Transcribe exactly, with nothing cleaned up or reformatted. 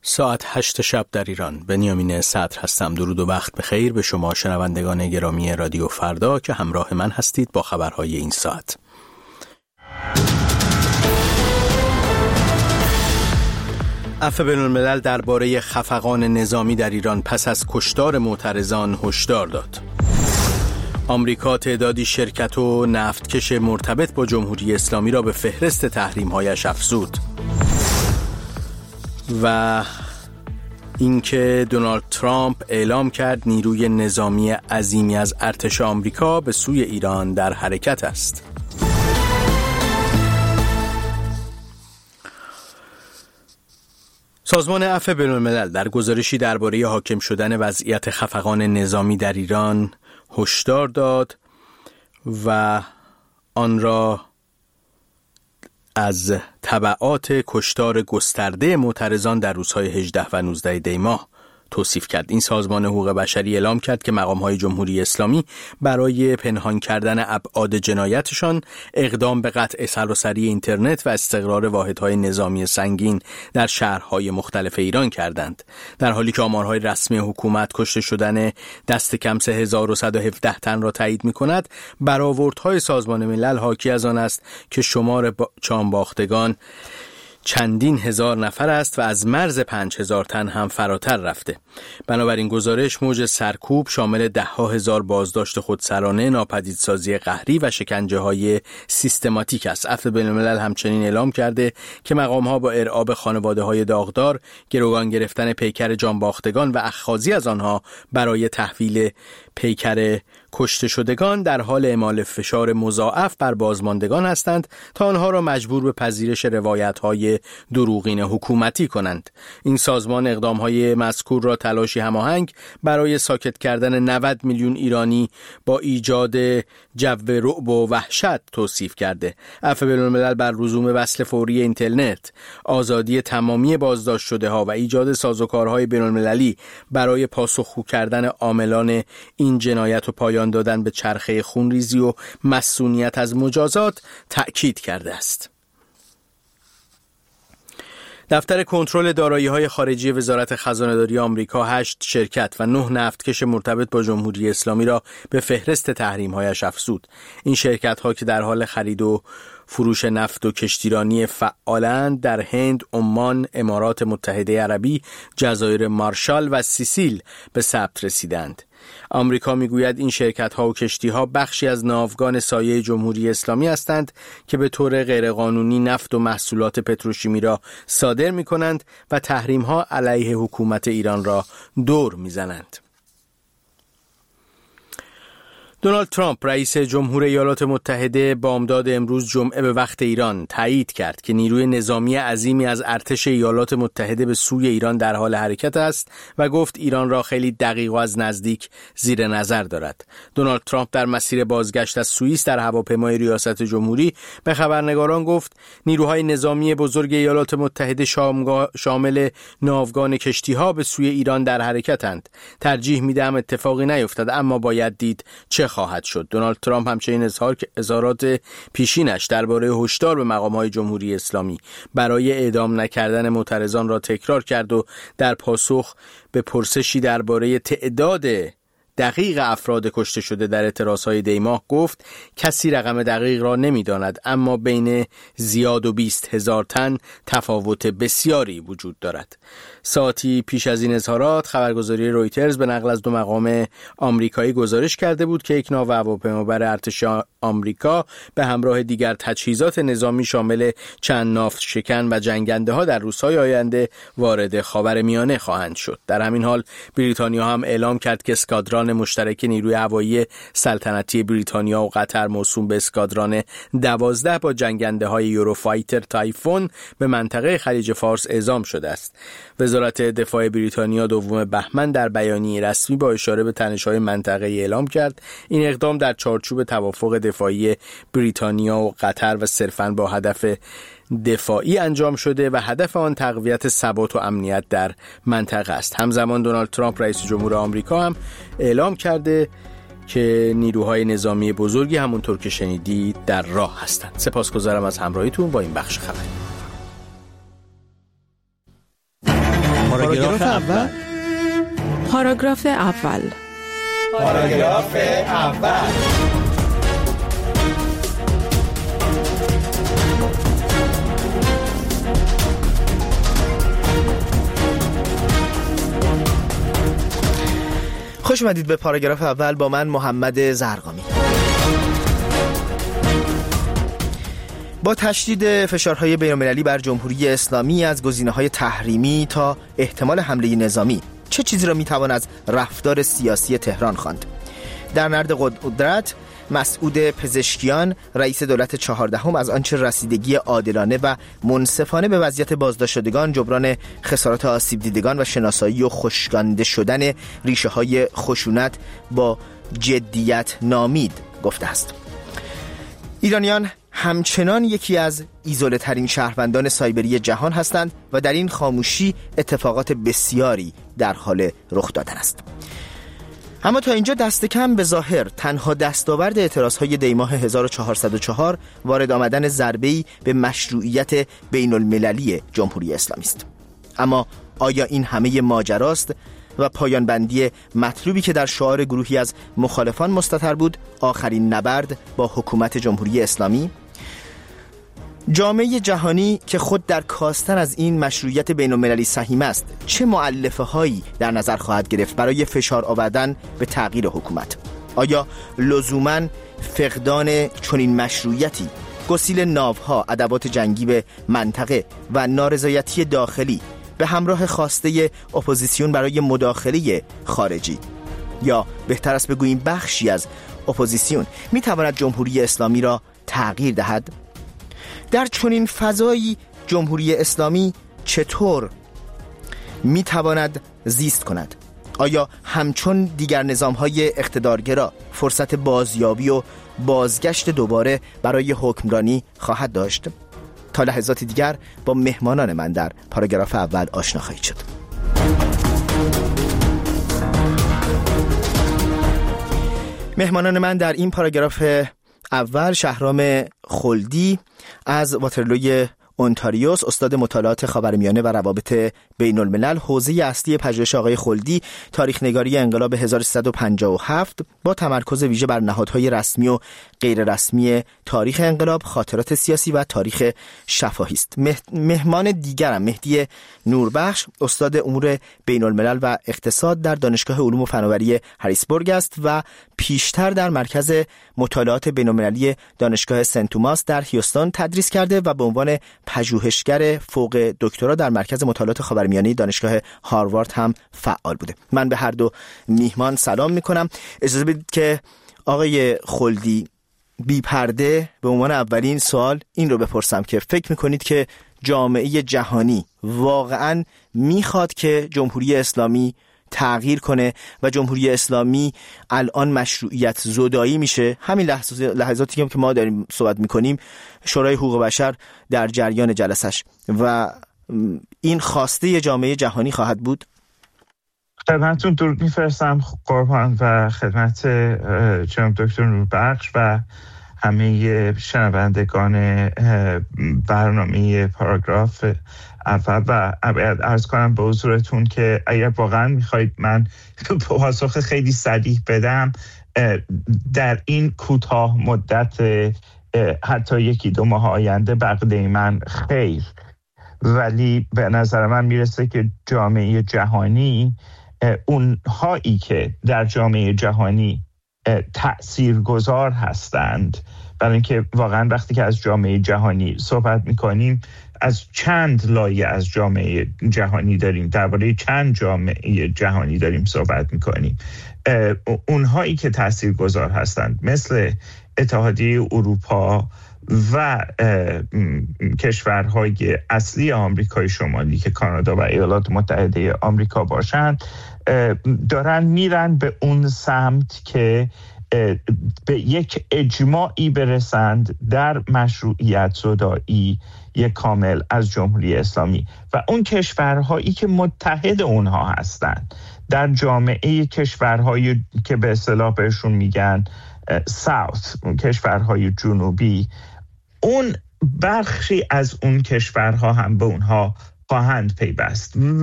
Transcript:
ساعت هشت شب در ایران. بنیامین صدر هستم. درود و وقت بخیر به شما شنوندگان گرامی رادیو فردا که همراه من هستید با خبرهای این ساعت. عفو بین‌الملل درباره خفقان نظامی در ایران پس از کشتار معترضان هشدار داد. آمریکا تعدادی شرکت و نفتکش مرتبط با جمهوری اسلامی را به فهرست تحریم‌هایش افزود. و اینکه دونالد ترامپ اعلام کرد نیروی نظامی عظیمی از ارتش آمریکا به سوی ایران در حرکت است. سازمان عفو بین‌الملل در گزارشی درباره حاکم شدن وضعیت خفقان نظامی در ایران هشدار داد و آن را از تبعات کشتار گسترده معترضان در روزهای هجده و نوزده دی ماه توصیف کرد. این سازمان حقوق بشری اعلام کرد که مقام‌های جمهوری اسلامی برای پنهان کردن ابعاد جنایتشان اقدام به قطع سراسری اینترنت و استقرار واحدهای نظامی سنگین در شهرهای مختلف ایران کردند، در حالی که آمارهای رسمی حکومت کشته شدن دست کم سه هزار و صد و هفده تن را تایید می‌کند. برآوردهای سازمان ملل حاکی از آن است که شمار جانباختگان چندین هزار نفر است و از مرز پنج هزار تن هم فراتر رفته. بنابراین گزارش موج سرکوب شامل ده ها هزار بازداشت خودسرانه، ناپدیدسازی قهری و شکنجه های سیستماتیک است. عفو بین‌الملل همچنین اعلام کرده که مقام ها با ارعاب خانواده های داغدار، گروگان گرفتن پیکر جانباختگان و اخاذی از آنها برای تحویل پیکر کشته شدگان در حال اعمال فشار مضاعف بر بازماندگان هستند تا آنها را مجبور به پذیرش روایت‌های دروغین حکومتی کنند. این سازمان اقدام‌های مذکور را تلاشی هماهنگ برای ساکت کردن نود میلیون ایرانی با ایجاد جو رعب و وحشت توصیف کرده. عفو بین‌الملل بر لزوم وصل فوری اینترنت، آزادی تمامی بازداشت شده‌ها و ایجاد سازوکارهای بین‌المللی برای پاسخگو کردن عاملان این جنایت و پایان دادن به چرخه خونریزی و مسئولیت از مجازات تأکید کرده است. دفتر کنترل دارایی‌های خارجی وزارت خزانه‌داری آمریکا هشت شرکت و نه نفتکش مرتبط با جمهوری اسلامی را به فهرست تحریم‌هایش افزود. این شرکت‌ها که در حال خرید و فروش نفت و کشتیرانی فعالند در هند، عمان، امارات متحده عربی، جزایر مارشال و سیسیل به ثبت رسیدند. آمریکا میگوید این شرکت‌ها و کشتی‌ها بخشی از ناوگان سایه جمهوری اسلامی هستند که به طور غیرقانونی نفت و محصولات پتروشیمی را صادر می‌کنند و تحریم‌ها علیه حکومت ایران را دور می‌زنند. دونالد ترامپ رئیس جمهور ایالات متحده بامداد امروز جمعه به وقت ایران تایید کرد که نیروی نظامی عظیمی از ارتش ایالات متحده به سوی ایران در حال حرکت است و گفت ایران را خیلی دقیق و از نزدیک زیر نظر دارد. دونالد ترامپ در مسیر بازگشت از سوئیس در هواپیمای ریاست جمهوری به خبرنگاران گفت نیروهای نظامی بزرگ ایالات متحده شامل ناوگان کشتی‌ها به سوی ایران در حرکتند. ترجیح میدم اتفاقی نیفتد، اما باید دید چه خواهد شد. دونالد ترامپ همچنین اظهار اظهارات پیشینش درباره هشدار به مقام‌های جمهوری اسلامی برای اعدام نکردن معترضان را تکرار کرد و در پاسخ به پرسشی درباره تعداد دقیق افراد کشته شده در اعتراضهای دی ماه گفت کسی رقم دقیق را نمی‌داند، اما بین زیاد و بیست هزار تن تفاوت بسیاری وجود دارد. ساعتی پیش از این اظهارات خبرگزاری رویترز به نقل از دو مقام آمریکایی گزارش کرده بود که یک ناو هواپیمابر ارتش آمریکا به همراه دیگر تجهیزات نظامی شامل چند نافت شکن و جنگنده ها در روزهای آینده وارد خاورمیانه خواهند شد. در همین حال بریتانیا هم اعلام کرد که اسکادران مشترک نیروی هوایی سلطنتی بریتانیا و قطر موسوم به اسکادران دوازده با جنگنده های یوروفایتر تایفون به منطقه خلیج فارس اعزام شده است. وزارت دفاع بریتانیا دوم بهمن در بیانیه رسمی با اشاره به تنش‌های منطقه‌ای اعلام کرد این اقدام در چارچوب توافق دفاعی بریتانیا و قطر و صرفاً با هدف دفاعی انجام شده و هدف آن تقویت ثبات و امنیت در منطقه است. همزمان دونالد ترامپ رئیس جمهور آمریکا هم اعلام کرده که نیروهای نظامی بزرگی همونطور که شنیدید در راه هستند. سپاسگزارم از همراهیتون با این بخش خبری. پاراگراف اول. پاراگراف اول. پاراگراف اول. خوش اومدید به پاراگراف اول با من محمد زرقامی. با تشدید فشارهای بین‌المللی بر جمهوری اسلامی از گزینه‌های تحریمی تا احتمال حمله نظامی، چه چیزی را میتوان از رفتار سیاسی تهران خواند؟ در نرد قدرت، مسعود پزشکیان رئیس دولت چهاردهم از آنچه رسیدگی عادلانه و منصفانه به وضعیت بازداشت شدگان، جبران خسارات آسیب دیدگان و شناسایی و خشکانده شدن ریشه‌های خشونت با جدیت نامید گفته است. ایرانیان همچنان یکی از ایزوله ترین شهروندان سایبری جهان هستند و در این خاموشی اتفاقات بسیاری در حال رخ دادن است. اما تا اینجا دست کم به ظاهر تنها دستاورد اعتراضهای دیماه هزار و چهارصد و چهار وارد آمدن ضربه‌ای به مشروعیت بین المللی جمهوری اسلامی است. اما آیا این همه ماجراست و پایان بندی مطلوبی که در شعار گروهی از مخالفان مستتر بود آخرین نبرد با حکومت جمهوری اسلامی؟ جامعه جهانی که خود در کاستن از این مشروعیت بین المللی سهیم است، چه مؤلفه هایی در نظر خواهد گرفت برای فشار آوردن به تغییر حکومت؟ آیا لزوماً فقدان چنین مشروعیتی، گسیل ناوها، ادوات جنگی به منطقه و نارضایتی داخلی به همراه خواسته اپوزیسیون برای مداخله خارجی، یا بهتر است بگوییم بخشی از اپوزیسیون، می تواند جمهوری اسلامی را تغییر دهد؟ در چنین فضایی جمهوری اسلامی چطور می تواند زیست کند؟ آیا همچون دیگر نظام‌های اقتدارگرا فرصت بازیابی و بازگشت دوباره برای حکمرانی خواهد داشت؟ تا لحظات دیگر با مهمانان من در پاراگراف اول آشنا خواهید شد. مهمانان من در این پاراگراف اول: شهرام خلدی از واترلوی اونتاریوس، استاد مطالعات خاورمیانه و روابط بین الملل، حوزه اصلی پژوهش آقای خلدی تاریخ نگاری انقلاب هزار و سیصد و پنجاه و هفت با تمرکز ویژه بر نهادهای رسمی و غیر رسمی تاریخ انقلاب، خاطرات سیاسی و تاریخ شفاهی است. مهمان دیگرم مهدی نوربخش، استاد امور بین الملل و اقتصاد در دانشگاه علوم و فناوری هریسبورگ است و پیشتر در مرکز مطالعات بین المللی دانشگاه سنت توماس در هیوستن تدریس کرده و به عنوان پژوهشگر فوق دکترا در مرکز مطالعات خاورمیانه دانشگاه هاروارد هم فعال بوده. من به هر دو میهمان سلام میکنم. اجازه بدید که آقای خلدی بی پرده به عنوان اولین سوال این رو بپرسم که فکر میکنید که جامعه جهانی واقعاً میخواد که جمهوری اسلامی تغییر کنه و جمهوری اسلامی الان مشروعیت زدایی میشه؟ همین لحظاتی که ما داریم صحبت میکنیم شورای حقوق بشر در جریان جلسش و این خواسته جامعه جهانی خواهد بود. خدمتتون درود میفرستم قربان و خدمت جناب دکتر نوربخش و همه شنوندگان برنامه پاراگراف اول و عرض کنم به حضورتون که اگر واقعا میخواید من پاسخ خیلی صریح بدم، در این کوتاه مدت حتی یکی دو ماه آینده بقیده من خیر، ولی به نظر من میرسه که جامعه جهانی، اونهایی که در جامعه جهانی تأثیرگذار هستند، برای اینکه واقعا وقتی که از جامعه جهانی صحبت میکنیم از چند لایه از جامعه جهانی داریم، درباره چند جامعه جهانی داریم صحبت میکنیم. اونهایی که تاثیرگذار هستند مثل اتحادیه اروپا و کشورهای اصلی آمریکای شمالی که کانادا و ایالات متحده آمریکا باشند، دارن میرن به اون سمت که به یک اجماعی برسند در مشروعیت زدایی یک کامل از جمهوری اسلامی و اون کشورهایی که متحد اونها هستند در جامعه کشورهایی که به اصطلاح بهشون میگن ساوث، کشورهای جنوبی، اون بخشی از اون کشورها هم به اونها خواهند پیوست.